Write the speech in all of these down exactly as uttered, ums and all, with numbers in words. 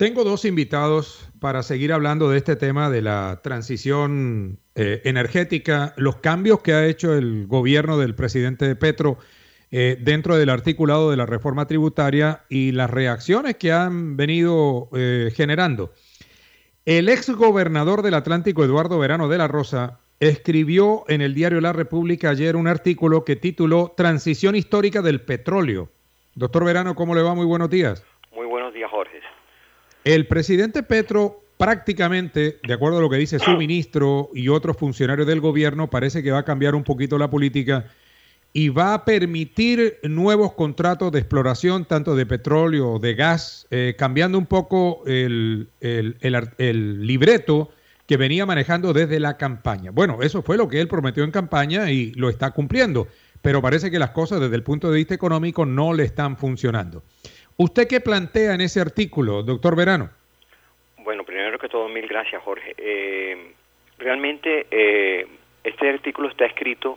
Tengo dos invitados para seguir hablando de este tema de la transición eh, energética, los cambios que ha hecho el gobierno del presidente Petro eh, dentro del articulado de la reforma tributaria y las reacciones que han venido eh, generando. El ex gobernador del Atlántico, Eduardo Verano de la Rosa, escribió en el diario La República ayer un artículo que tituló Transición histórica del petróleo. Doctor Verano, ¿cómo le va? Muy buenos días. Muy buenos días, Jorge. El presidente Petro prácticamente, de acuerdo a lo que dice su ministro y otros funcionarios del gobierno, parece que va a cambiar un poquito la política y va a permitir nuevos contratos de exploración, tanto de petróleo, de gas, eh, cambiando un poco el, el, el, el libreto que venía manejando desde la campaña. Bueno, eso fue lo que él prometió en campaña y lo está cumpliendo, pero parece que las cosas desde el punto de vista económico no le están funcionando. ¿Usted qué plantea en ese artículo, doctor Verano? Bueno, primero que todo, mil gracias, Jorge. Eh, realmente eh, este artículo está escrito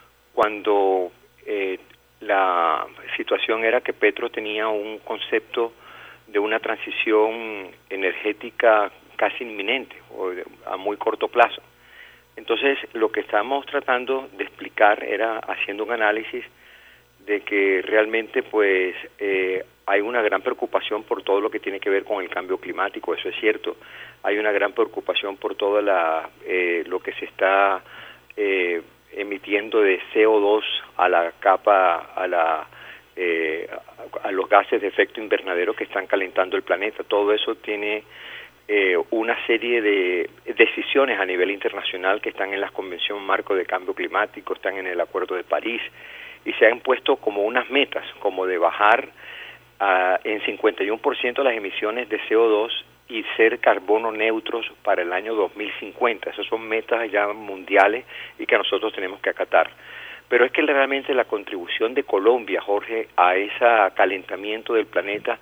cuando eh, la situación era que Petro tenía un concepto de una transición energética casi inminente o a muy corto plazo. Entonces, lo que estábamos tratando de explicar era haciendo un análisis de que realmente pues eh, hay una gran preocupación por todo lo que tiene que ver con el cambio climático, eso es cierto. Hay una gran preocupación por todo la, eh, lo que se está eh, emitiendo de C O dos a la capa, a la eh, a, a los gases de efecto invernadero que están calentando el planeta. Todo eso tiene eh, una serie de decisiones a nivel internacional que están en la Convención Marco de Cambio Climático, están en el Acuerdo de París, y se han puesto como unas metas, como de bajar uh, en cincuenta y uno por ciento las emisiones de C O dos y ser carbono neutros para el año dos mil cincuenta. Esas son metas ya mundiales y que nosotros tenemos que acatar. Pero es que realmente la contribución de Colombia, Jorge, a ese calentamiento del planeta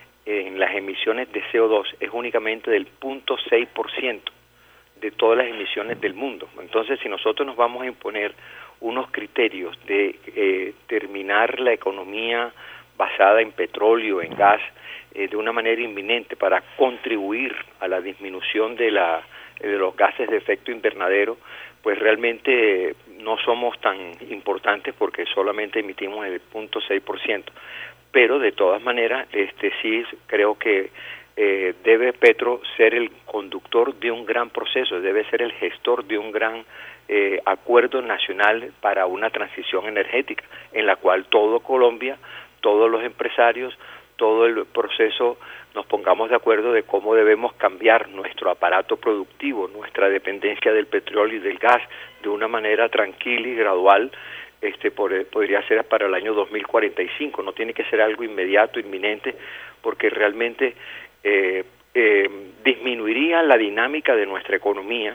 en las emisiones de C O dos es únicamente del cero punto seis por ciento de todas las emisiones del mundo. Entonces, si nosotros nos vamos a imponer unos criterios de eh, terminar la economía basada en petróleo, en gas, eh, de una manera inminente para contribuir a la disminución de, la, de los gases de efecto invernadero, pues realmente no somos tan importantes porque solamente emitimos el cero punto seis por ciento. Pero de todas maneras, este sí creo que eh, debe Petro ser el conductor de un gran proceso, debe ser el gestor de un gran Eh, acuerdo nacional para una transición energética, en la cual todo Colombia, todos los empresarios, todo el proceso nos pongamos de acuerdo de cómo debemos cambiar nuestro aparato productivo, nuestra dependencia del petróleo y del gas de una manera tranquila y gradual. Este por, podría ser para el año dos mil cuarenta y cinco, no tiene que ser algo inmediato, inminente, porque realmente eh, eh, disminuiría la dinámica de nuestra economía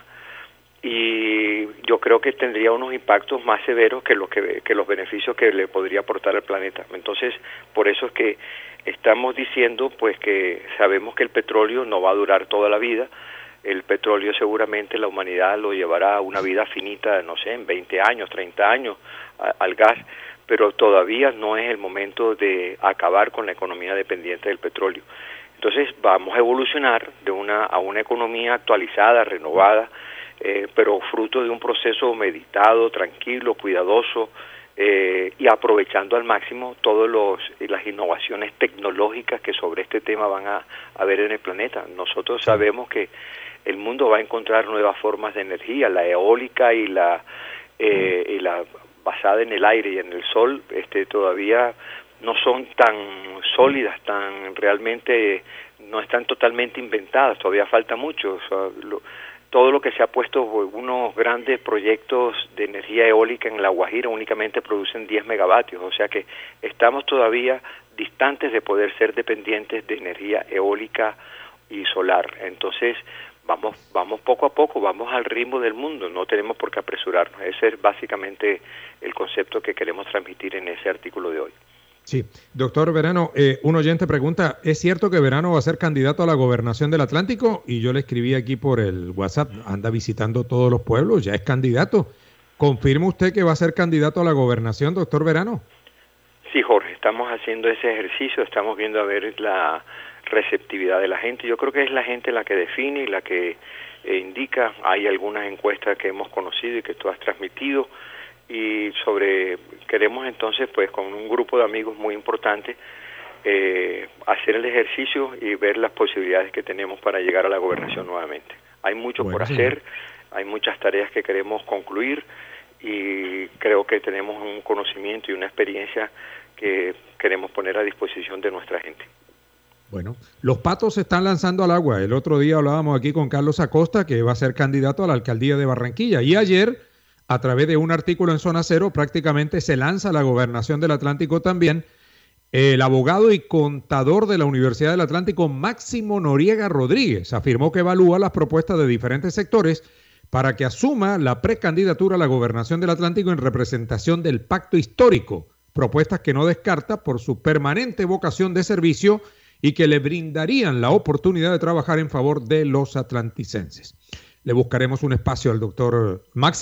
y yo creo que tendría unos impactos más severos que los que, que los beneficios que le podría aportar al planeta. Entonces, por eso es que estamos diciendo pues que sabemos que el petróleo no va a durar toda la vida. El petróleo seguramente la humanidad lo llevará a una vida finita, no sé, en veinte años, treinta años a, al gas, pero todavía no es el momento de acabar con la economía dependiente del petróleo. Entonces, vamos a evolucionar de una a una economía actualizada, renovada, Eh, pero fruto de un proceso meditado, tranquilo, cuidadoso eh, y aprovechando al máximo todas las innovaciones tecnológicas que sobre este tema van a haber en el planeta. Nosotros sabemos que el mundo va a encontrar nuevas formas de energía, la eólica y la, eh, y la basada en el aire y en el sol, este, todavía no son tan sólidas, tan realmente no están totalmente inventadas, todavía falta mucho. O sea, lo, todo lo que se ha puesto, unos grandes proyectos de energía eólica en La Guajira únicamente producen diez megavatios, o sea que estamos todavía distantes de poder ser dependientes de energía eólica y solar. Entonces, vamos vamos poco a poco, vamos al ritmo del mundo, no tenemos por qué apresurarnos. Ese es básicamente el concepto que queremos transmitir en ese artículo de hoy. Sí, doctor Verano, eh, un oyente pregunta, ¿es cierto que Verano va a ser candidato a la gobernación del Atlántico? Y yo le escribí aquí por el WhatsApp, anda visitando todos los pueblos, ya es candidato. ¿Confirma usted que va a ser candidato a la gobernación, doctor Verano? Sí, Jorge, estamos haciendo ese ejercicio, estamos viendo a ver la, receptividad de la gente. Yo creo que es la gente la que define y la que eh, indica. Hay algunas encuestas que hemos conocido y que tú has transmitido, y sobre queremos entonces, pues con un grupo de amigos muy importante, eh, hacer el ejercicio y ver las posibilidades que tenemos para llegar a la gobernación nuevamente. Hay mucho Bueno, por señor. hacer, hay muchas tareas que queremos concluir, y creo que tenemos un conocimiento y una experiencia que queremos poner a disposición de nuestra gente. Bueno, los patos se están lanzando al agua. El otro día hablábamos aquí con Carlos Acosta, que va a ser candidato a la alcaldía de Barranquilla, y ayer, a través de un artículo en Zona Cero, prácticamente se lanza a la gobernación del Atlántico también el abogado y contador de la Universidad del Atlántico, Máximo Noriega Rodríguez. Afirmó que evalúa las propuestas de diferentes sectores para que asuma la precandidatura a la gobernación del Atlántico en representación del pacto histórico, propuestas que no descarta por su permanente vocación de servicio y que le brindarían la oportunidad de trabajar en favor de los atlanticenses. Le buscaremos un espacio al doctor Máximo